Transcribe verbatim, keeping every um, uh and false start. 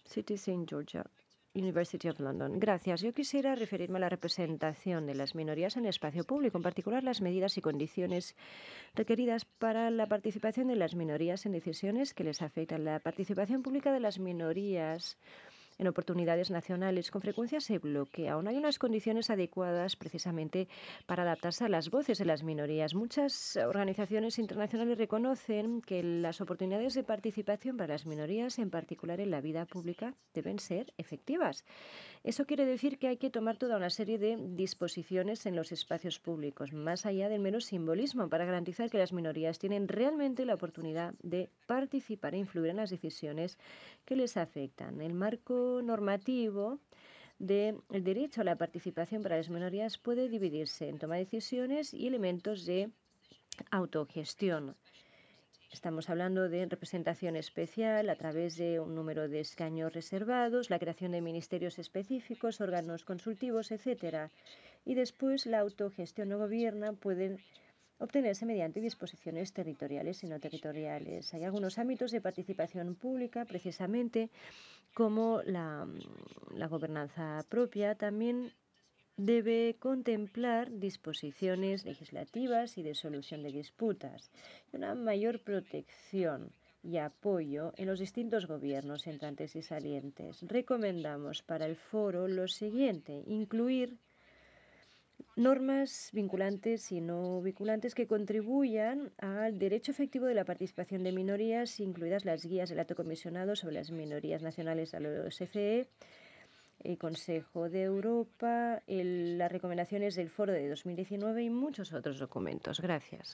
City Saint George, University of London. Gracias. Yo quisiera referirme a la representación de las minorías en el espacio público, en particular las medidas y condiciones requeridas para la participación de las minorías en decisiones que les afectan. La participación pública de las minorías en oportunidades nacionales con frecuencia se bloquea. Aún hay unas condiciones adecuadas precisamente para adaptarse a las voces de las minorías. Muchas organizaciones internacionales reconocen que las oportunidades de participación para las minorías, en particular en la vida pública, deben ser efectivas. Eso quiere decir que hay que tomar toda una serie de disposiciones en los espacios públicos, más allá del mero simbolismo, para garantizar que las minorías tienen realmente la oportunidad de participar e influir en las decisiones que les afectan. El marco normativo del derecho a la participación para las minorías puede dividirse en toma de decisiones y elementos de autogestión. Estamos hablando de representación especial a través de un número de escaños reservados, la creación de ministerios específicos, órganos consultivos, etcétera. Y después la autogestión o gobierno pueden obtenerse mediante disposiciones territoriales y no territoriales. Hay algunos ámbitos de participación pública, precisamente como la, la gobernanza propia, también debe contemplar disposiciones legislativas y de solución de disputas, y una mayor protección y apoyo en los distintos gobiernos entrantes y salientes. Recomendamos para el foro lo siguiente: incluir normas vinculantes y no vinculantes que contribuyan al derecho efectivo de la participación de minorías, incluidas las guías del Alto Comisionado sobre las Minorías Nacionales a la O S C E, el Consejo de Europa, el, las recomendaciones del Foro de dos mil diecinueve y muchos otros documentos. Gracias.